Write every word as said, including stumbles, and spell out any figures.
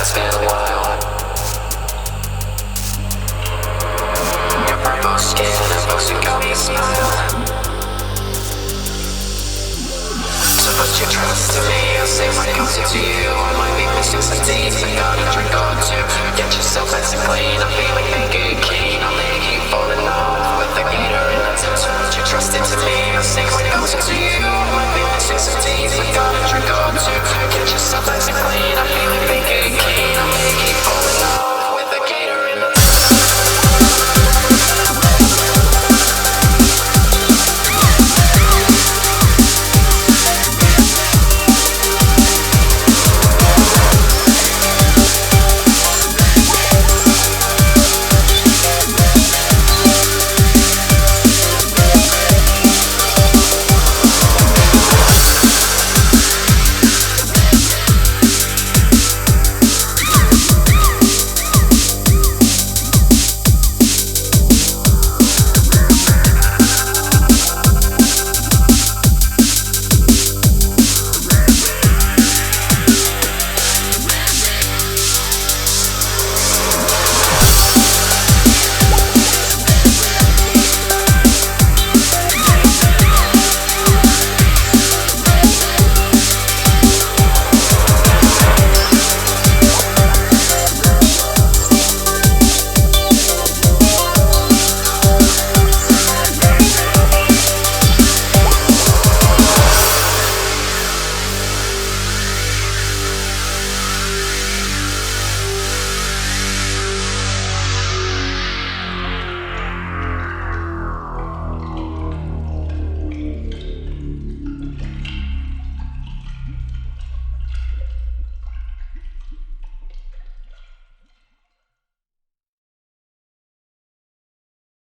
it's been a while. Your purple skin and books you got me smile. So put your trust in me, I'll say what comes to you. I might be missing some teeth, I gotta drink or two. Get yourself nice and clean, I'm feeling naked keen. I'll make you fall in love with the gator in the tub. So put your trust into me, I'll say what comes to you. I might be missing some teeth.